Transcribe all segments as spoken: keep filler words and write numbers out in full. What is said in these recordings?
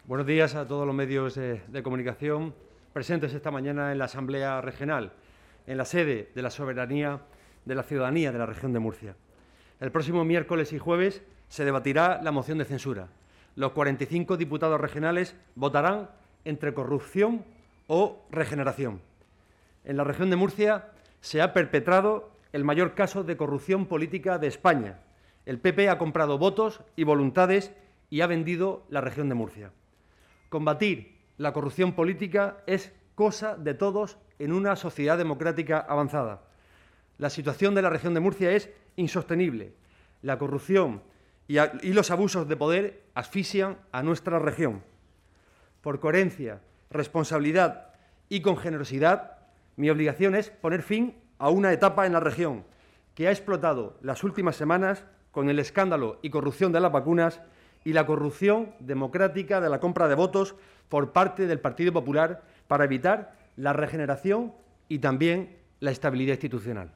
Buenos días a todos los medios de, de comunicación presentes esta mañana en la Asamblea Regional, en la sede de la soberanía de la ciudadanía de la región de Murcia. El próximo miércoles y jueves se debatirá la moción de censura. Los cuarenta y cinco diputados regionales votarán entre corrupción o regeneración. En la región de Murcia se ha perpetrado el mayor caso de corrupción política de España. El P P ha comprado votos y voluntades y ha vendido la región de Murcia. Combatir la corrupción política es cosa de todos en una sociedad democrática avanzada. La situación de la región de Murcia es insostenible. La corrupción y, a, y los abusos de poder asfixian a nuestra región. Por coherencia, responsabilidad y con generosidad, mi obligación es poner fin a una etapa en la región que ha explotado las últimas semanas con el escándalo y corrupción de las vacunas y la corrupción democrática de la compra de votos por parte del Partido Popular para evitar la regeneración y también la estabilidad institucional.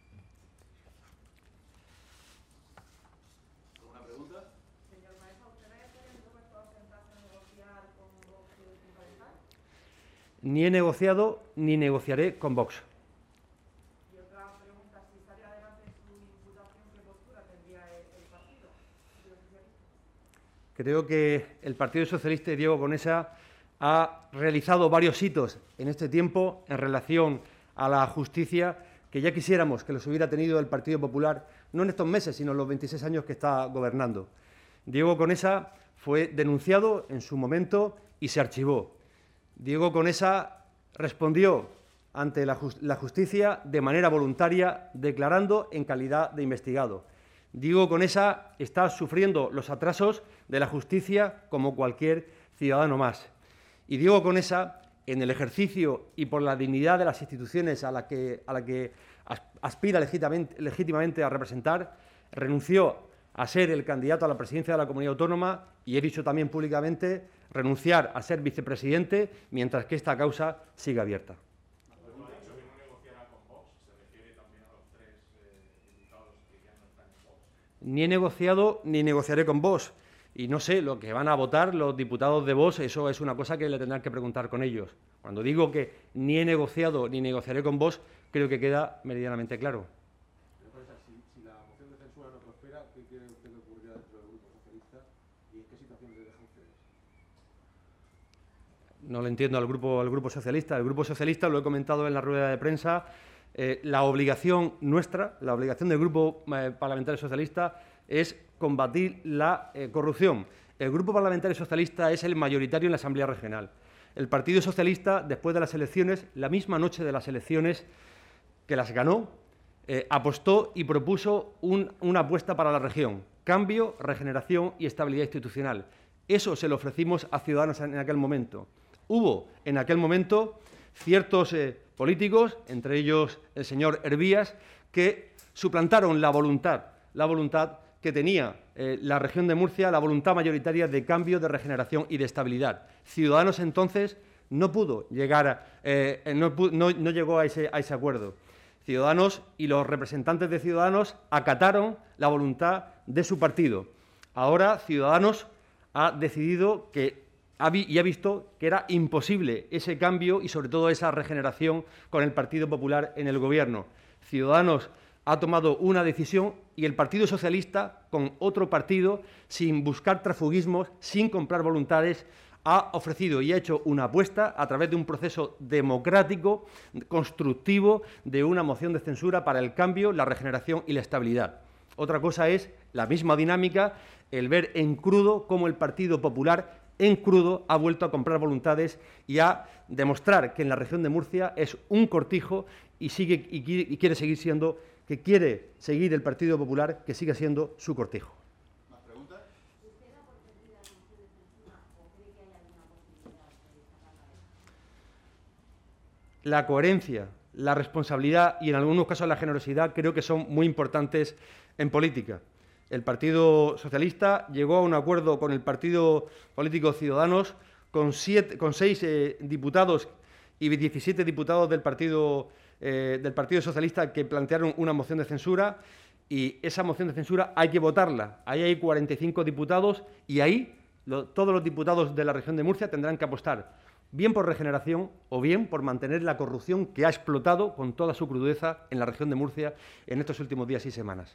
¿Alguna pregunta? Señor Maesa, ¿usted me estaría dispuesto a sentarse a negociar con Vox y encabezar? Ni he negociado ni negociaré con Vox. Y otra pregunta, si sale adelante su imputación, ¿qué postura tendría el, el partido? Creo que el Partido Socialista y Diego Conesa ha realizado varios hitos en este tiempo en relación a la justicia que ya quisiéramos que los hubiera tenido el Partido Popular, no en estos meses, sino en los veintiséis años que está gobernando. Diego Conesa fue denunciado en su momento y se archivó. Diego Conesa respondió ante la, just- la justicia de manera voluntaria, declarando en calidad de investigado. Diego Conesa está sufriendo los atrasos de la justicia como cualquier ciudadano más. Y Diego Conesa, en el ejercicio y por la dignidad de las instituciones a la que, a la que aspira legítimamente, legítimamente a representar, renunció a ser el candidato a la presidencia de la Comunidad Autónoma y he dicho también públicamente renunciar a ser vicepresidente mientras que esta causa siga abierta. Ni he negociado ni negociaré con Vox. Y no sé, lo que van a votar los diputados de Vox, eso es una cosa que le tendrán que preguntar con ellos. Cuando digo que ni he negociado ni negociaré con Vox, creo que queda meridianamente claro. Si, si la moción de censura no prospera, ¿qué cree usted que ocurrirá dentro del Grupo Socialista y en qué situación se dejan ustedes? No le entiendo al grupo, al grupo socialista. El Grupo Socialista, lo he comentado en la rueda de prensa, eh, la obligación nuestra, la obligación del Grupo eh, Parlamentario Socialista es combatir la eh, corrupción. El Grupo Parlamentario Socialista es el mayoritario en la Asamblea Regional. El Partido Socialista, después de las elecciones, la misma noche de las elecciones que las ganó, eh, apostó y propuso un, una apuesta para la región: cambio, regeneración y estabilidad institucional. Eso se lo ofrecimos a Ciudadanos en aquel momento. Hubo en aquel momento ciertos eh, políticos, entre ellos el señor Hervías, que suplantaron la voluntad, la voluntad que tenía eh, la región de Murcia, la voluntad mayoritaria de cambio, de regeneración y de estabilidad. Ciudadanos entonces no pudo llegar, a, eh, no, no, no llegó a ese, a ese acuerdo. Ciudadanos y los representantes de Ciudadanos acataron la voluntad de su partido. Ahora Ciudadanos ha decidido que ha vi, y ha visto que era imposible ese cambio y sobre todo esa regeneración con el Partido Popular en el gobierno. Ciudadanos ha tomado una decisión y el Partido Socialista, con otro partido, sin buscar transfugismos, sin comprar voluntades, ha ofrecido y ha hecho una apuesta a través de un proceso democrático, constructivo, de una moción de censura para el cambio, la regeneración y la estabilidad. Otra cosa es la misma dinámica, el ver en crudo cómo el Partido Popular en crudo ha vuelto a comprar voluntades y a demostrar que en la región de Murcia es un cortijo y, sigue, y quiere seguir siendo, que quiere seguir el Partido Popular, que siga siendo su cortijo. ¿Más preguntas? ¿Usted da por perdida la moción de censura o cree que hay alguna posibilidad de sacarla adelante? La coherencia, la responsabilidad y en algunos casos la generosidad creo que son muy importantes en política. El Partido Socialista llegó a un acuerdo con el Partido Político Ciudadanos con, siete, con seis eh, diputados y diecisiete diputados del Partido, eh, del Partido Socialista que plantearon una moción de censura y esa moción de censura hay que votarla. Ahí hay cuarenta y cinco diputados y ahí lo, todos los diputados de la región de Murcia tendrán que apostar bien por regeneración o bien por mantener la corrupción que ha explotado con toda su crudeza en la región de Murcia en estos últimos días y semanas.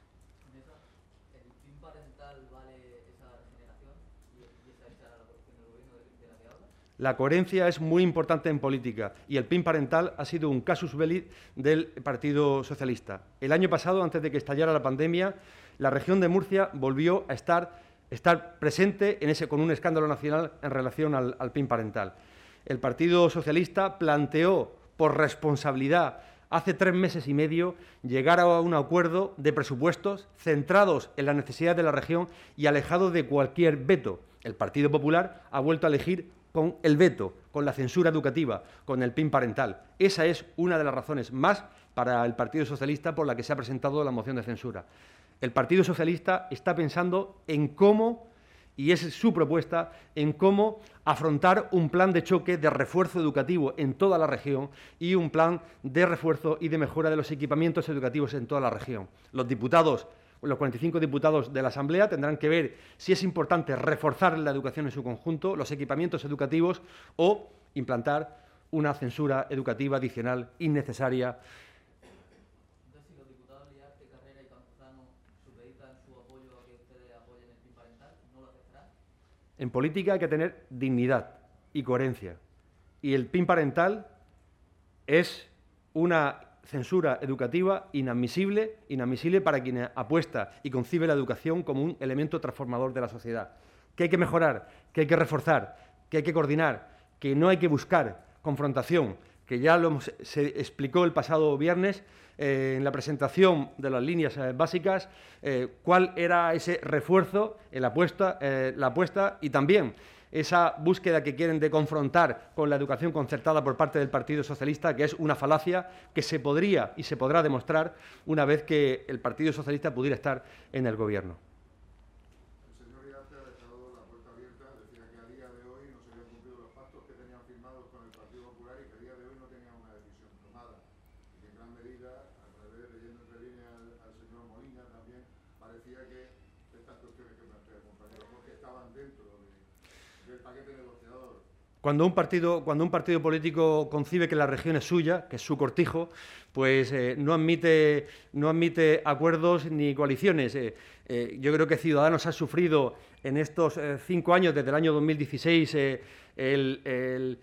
¿El P I N parental vale esa regeneración y esa echar a la corrupción del gobierno de la que habla? La coherencia es muy importante en política y el P I N parental ha sido un casus belli del Partido Socialista. El año pasado, antes de que estallara la pandemia, la región de Murcia volvió a estar, estar presente en ese, con un escándalo nacional en relación al, al P I N parental. El Partido Socialista planteó, por responsabilidad, hace tres meses y medio, llegar a un acuerdo de presupuestos centrados en las necesidades de la región y alejados de cualquier veto. El Partido Popular ha vuelto a elegir con el veto, con la censura educativa, con el P I N parental. Esa es una de las razones más para el Partido Socialista por la que se ha presentado la moción de censura. El Partido Socialista está pensando en cómo, y es su propuesta, en cómo afrontar un plan de choque de refuerzo educativo en toda la región y un plan de refuerzo y de mejora de los equipamientos educativos en toda la región. Los diputados, los cuarenta y cinco diputados de la Asamblea tendrán que ver si es importante reforzar la educación en su conjunto, los equipamientos educativos o implantar una censura educativa adicional innecesaria. Entonces, si los diputados Liarte, Carrera y Campuzano supeditan su apoyo a que ustedes apoyen el P I N parental, ¿no lo aceptarán? En política hay que tener dignidad y coherencia. Y el P I N parental es una censura educativa inadmisible, inadmisible para quien apuesta y concibe la educación como un elemento transformador de la sociedad. Que hay que mejorar, que hay que reforzar, que hay que coordinar, que no hay que buscar confrontación, que ya lo hemos, se explicó el pasado viernes eh, en la presentación de las líneas eh, básicas, eh, cuál era ese refuerzo, en la apuesta, eh, la apuesta y también esa búsqueda que quieren de confrontar con la educación concertada por parte del Partido Socialista, que es una falacia que se podría y se podrá demostrar una vez que el Partido Socialista pudiera estar en el Gobierno. El señor Liarte ha dejado la puerta abierta, decía que a día de hoy no se habían cumplido los pactos que tenían firmados con el Partido Popular y que a día de hoy no tenían una decisión tomada. Y que en gran medida, a través, leyendo entre líneas al, al señor Molina también, parecía que estas cuestiones que plantea el compañero Jorge estaban dentro de, del paquete negociador. Cuando un, partido, cuando un partido político concibe que la región es suya, que es su cortijo, pues eh, no, admite, no admite acuerdos ni coaliciones. Eh, eh, yo creo que Ciudadanos ha sufrido en estos eh, cinco años, desde el año dos mil dieciséis, eh, el, el,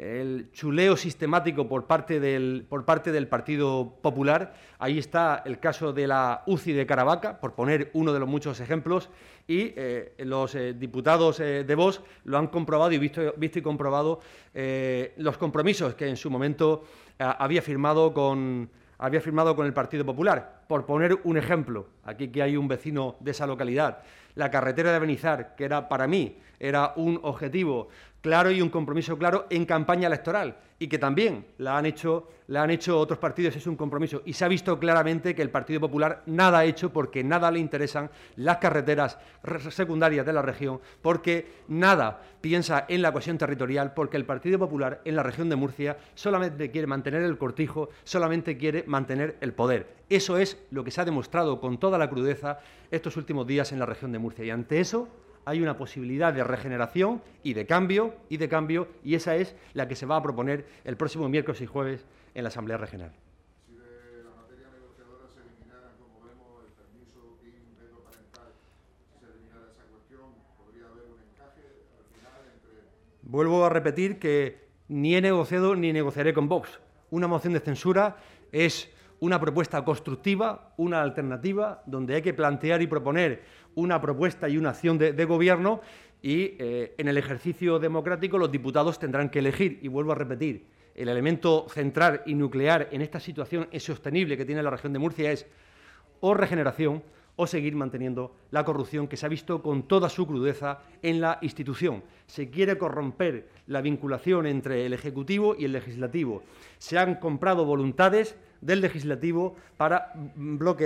el chuleo sistemático por parte, del, por parte del Partido Popular. Ahí está el caso de la U C I de Caravaca, por poner uno de los muchos ejemplos, y eh, los eh, diputados eh, de Vox lo han comprobado y visto, visto y comprobado eh, los compromisos que en su momento eh, había firmado con, había firmado con el Partido Popular. Por poner un ejemplo, aquí que hay un vecino de esa localidad, la carretera de Benizar, que era para mí era un objetivo claro y un compromiso claro en campaña electoral, y que también la han hecho, la han hecho otros partidos, es un compromiso. Y se ha visto claramente que el Partido Popular nada ha hecho porque nada le interesan las carreteras secundarias de la región, porque nada piensa en la cohesión territorial, porque el Partido Popular en la región de Murcia solamente quiere mantener el cortijo, solamente quiere mantener el poder. Eso es lo que se ha demostrado con toda la crudeza estos últimos días en la región de Murcia. Y ante eso hay una posibilidad de regeneración y de cambio, y de cambio, y esa es la que se va a proponer el próximo miércoles y jueves en la Asamblea Regional. Si de la materia negociadora se eliminara, como vemos, el permiso P I N, veto parental, si se eliminara esa cuestión, ¿podría haber un encaje al final entre...? Vuelvo a repetir que ni he negociado ni negociaré con Vox. Una moción de censura es una propuesta constructiva, una alternativa, donde hay que plantear y proponer una propuesta y una acción de, de gobierno y eh, en el ejercicio democrático los diputados tendrán que elegir. Y vuelvo a repetir, el elemento central y nuclear en esta situación insostenible que tiene la región de Murcia es o regeneración o seguir manteniendo la corrupción que se ha visto con toda su crudeza en la institución. Se quiere corromper la vinculación entre el Ejecutivo y el Legislativo. Se han comprado voluntades del Legislativo para bloquear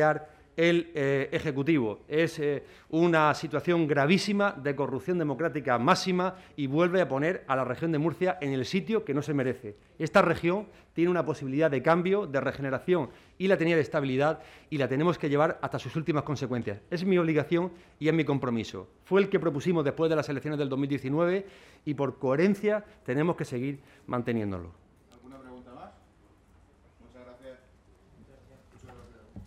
el eh, Ejecutivo. Es eh, una situación gravísima de corrupción democrática máxima y vuelve a poner a la región de Murcia en el sitio que no se merece. Esta región tiene una posibilidad de cambio, de regeneración y la tenía de estabilidad y la tenemos que llevar hasta sus últimas consecuencias. Es mi obligación y es mi compromiso. Fue el que propusimos después de las elecciones del dos mil diecinueve y por coherencia tenemos que seguir manteniéndolo. ¿Alguna pregunta más? Muchas gracias. Muchas gracias.